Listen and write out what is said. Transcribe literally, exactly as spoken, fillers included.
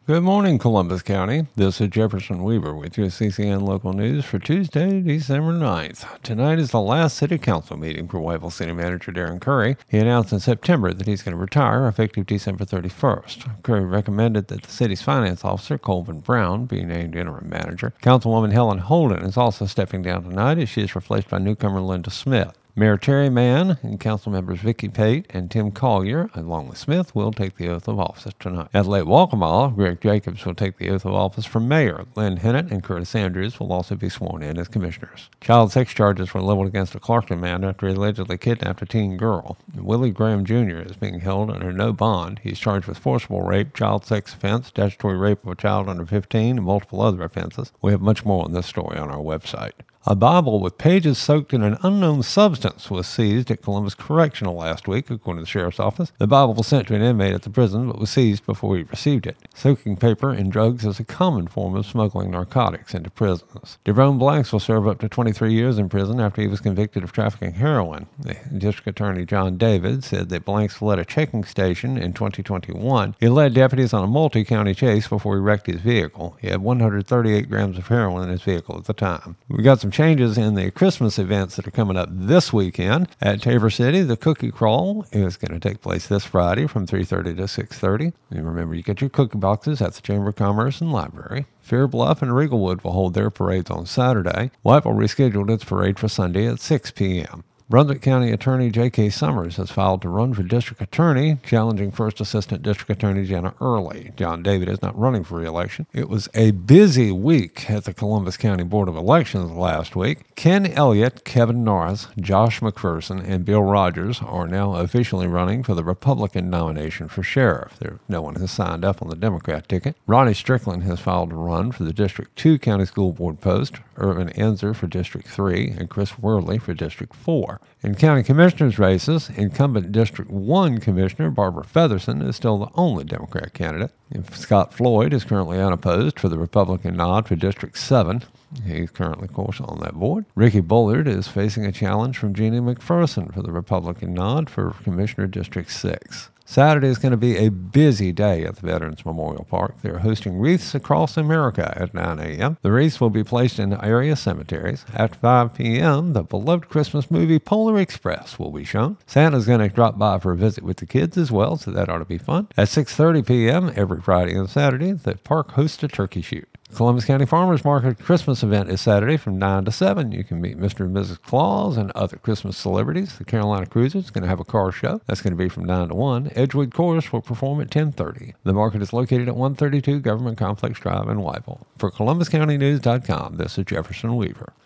Good morning, Columbus County. This is Jefferson Weaver with your C C N Local News for Tuesday, December ninth. Tonight is the last City Council meeting for Whiteville City Manager Darren Curry. He announced in September that he's going to retire effective December thirty-first. Curry recommended that the city's finance officer, Colvin Brown, be named interim manager. Councilwoman Helen Holden is also stepping down tonight as she is replaced by newcomer Linda Smith. Mayor Terry Mann and council members Vicky Pate and Tim Collier, along with Smith, will take the oath of office tonight. At Lake Walkamaw, Greg Jacobs will take the oath of office for mayor. Lynn Hennett and Curtis Andrews will also be sworn in as commissioners. Child sex charges were leveled against a Clarkton man after he allegedly kidnapped a teen girl. Willie Graham Junior is being held under no bond. He's charged with forcible rape, child sex offense, statutory rape of a child under fifteen, and multiple other offenses. We have much more on this story on our website. A Bible with pages soaked in an unknown substance was seized at Columbus Correctional last week, according to the Sheriff's Office. The Bible was sent to an inmate at the prison, but was seized before he received it. Soaking paper in drugs is a common form of smuggling narcotics into prisons. Jerome Blanks will serve up to twenty-three years in prison after he was convicted of trafficking heroin. The District Attorney John David said that Blanks led a checking station in twenty twenty-one. He led deputies on a multi-county chase before he wrecked his vehicle. He had one hundred thirty-eight grams of heroin in his vehicle at the time. We got some changes in the Christmas events that are coming up this weekend. At Tabor City, the Cookie Crawl is going to take place this Friday from three thirty to six thirty. And remember, you get your cookie boxes at the Chamber of Commerce and Library. Fair Bluff and Riegelwood will hold their parades on Saturday. Whiteville rescheduled its parade for Sunday at six p.m. Brunswick County Attorney J K. Summers has filed to run for District Attorney, challenging First Assistant District Attorney Jenna Early. John David is not running for re-election. It was a busy week at the Columbus County Board of Elections last week. Ken Elliott, Kevin Norris, Josh McPherson, and Bill Rogers are now officially running for the Republican nomination for sheriff. There, no one has signed up on the Democrat ticket. Ronnie Strickland has filed to run for the District two County School Board post, Irvin Enzer for District three, and Chris Worley for District four. In county commissioners' races, incumbent District one Commissioner Barbara Featherson is still the only Democrat candidate. Scott Floyd is currently unopposed for the Republican nod for District seven. He's currently, of course, on that board. Ricky Bullard is facing a challenge from Jeannie McPherson for the Republican nod for Commissioner District six. Saturday is going to be a busy day at the Veterans Memorial Park. They're hosting wreaths across America at nine a.m. The wreaths will be placed in area cemeteries. At five p.m., the beloved Christmas movie Polar Express will be shown. Santa's going to drop by for a visit with the kids as well, so that ought to be fun. At six thirty p.m. every Friday and Saturday, the park hosts a turkey shoot. Columbus County Farmers Market Christmas event is Saturday from nine to seven. You can meet Mister and Missus Claus and other Christmas celebrities. The Carolina Cruiser is going to have a car show. That's going to be from nine to one. Edgewood Chorus will perform at ten thirty. The market is located at one thirty-two Government Complex Drive in Whiteville. For Columbus County News dot com, this is Jefferson Weaver.